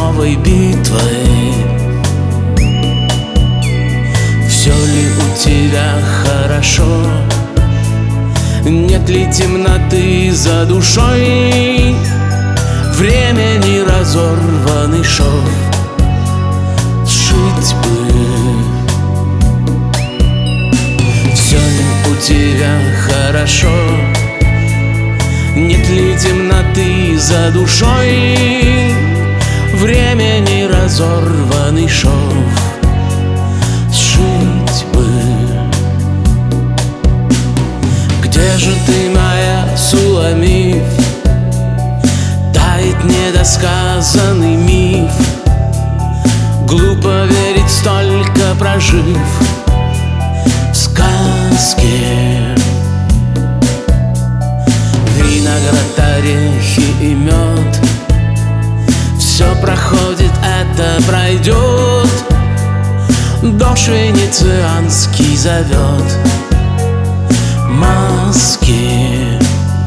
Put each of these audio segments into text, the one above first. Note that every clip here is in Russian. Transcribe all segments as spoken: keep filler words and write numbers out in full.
новой битвой. Все ли у тебя хорошо? Нет ли темноты за душой? Времени разорванный шов сшить бы. Все ли у тебя хорошо? Нет ли темноты за душой? Времени разорванный шов сшить бы. Где же ты, моя Суламиф? Тает недосказанный миф. Глупо верить, столько прожив в сказке. Виноград, орехи и мед, все проходит, это пройдет. Дождь венецианский зовет маски.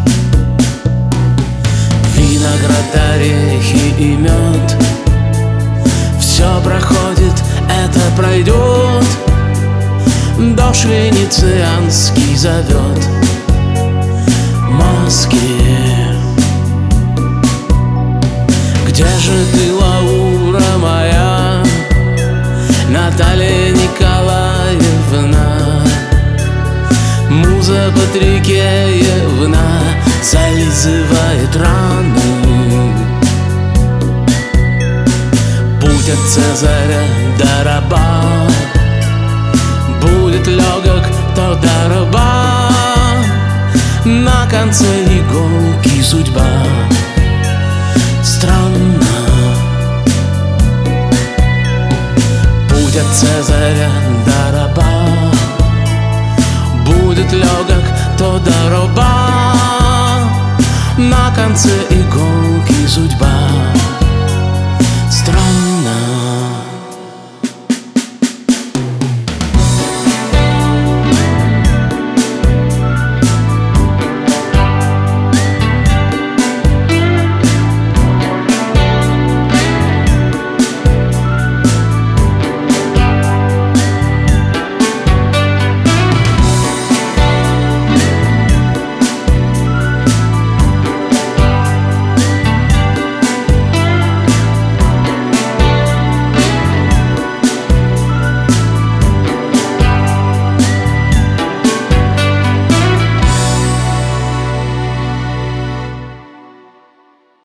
Виноград, орехи и мед, все проходит, это пройдет. Дождь венецианский зовет маски. Где же ты, Лаура моя, Наталья Николаевна? Муза Патрикеевна зализывает раны. Путь от Цезаря до раба будет легок, то до раба. На конце иголки судьба странна. Путь от Цезаря до раба будет легок, то до раба. На конце иголки судьба